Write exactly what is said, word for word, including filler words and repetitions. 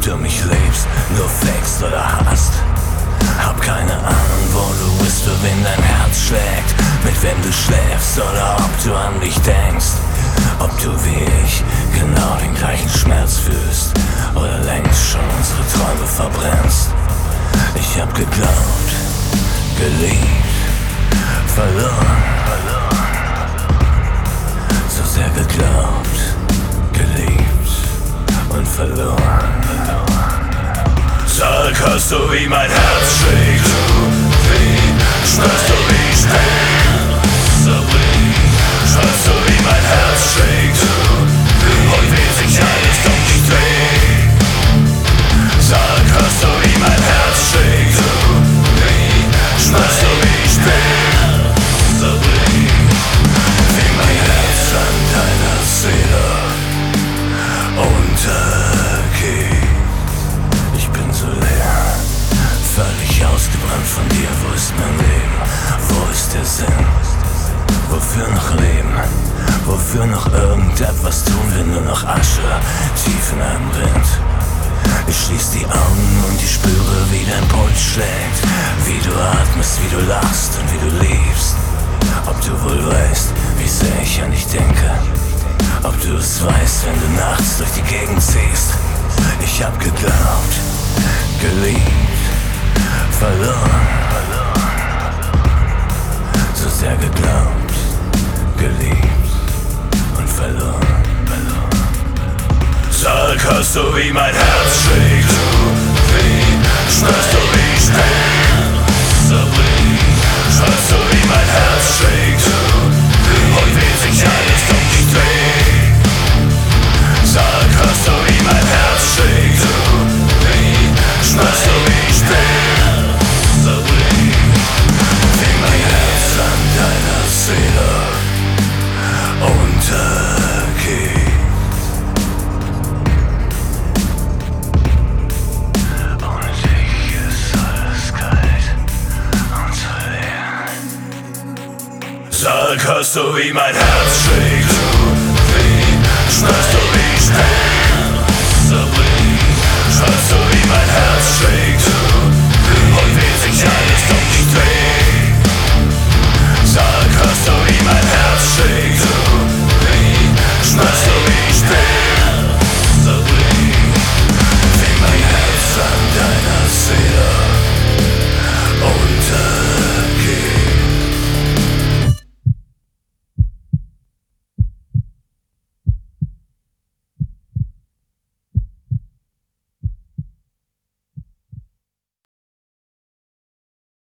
du mich liebst, nur fakest oder hast. Hab keine Ahnung, wo du bist, für wen dein Herz schlägt, mit wem du schläfst oder ob du an mich denkst. Ob du wie ich genau den gleichen Schmerz fühlst oder längst schon unsere Träume verbrennst. Ich hab geglaubt, geliebt, verloren, so sehr geglaubt, geliebt und verloren. Sag, hörst du, wie mein Herz schlägt? Wie spürst du, wie ich bin? Spürst du, wie mein Herz schlägt? Und wie sich alles um dich dreht? Sag, hörst du, wie mein Herz schlägt? Spürst du, wie ich bin? Wie mein Herz an deiner Seele untergeht. Ich bin so leer, völlig ausgebrannt von dir. Wo ist mein Leben? Wo ist der Sinn? Wofür noch leben? Wofür noch irgendetwas tun, wenn nur noch Asche tief in einem brennt? Ich schließ die Augen und ich spüre, wie dein Puls schlägt, wie du atmest, wie du lachst und wie du liebst. Ob du wohl weißt, wie sehr ich an dich denke. Ob du es weißt, wenn du nachts durch die Gegend ziehst. Ich hab geglaubt, geliebt, verloren, so sehr geglaubt, geliebt und verloren. Sag, hörst du, wie mein Herz schlägt? Wie spürst du, wie ich bin? Spürst du, wie mein Herz schlägt? Und wie sich alles um dich dreht? Sag, hörst du, wie mein Herz schlägt? Spürst du, wie ich bin? Wie mein Herz an deiner Seele untergeht. Sag, hörst du, wie mein Herz schlägt?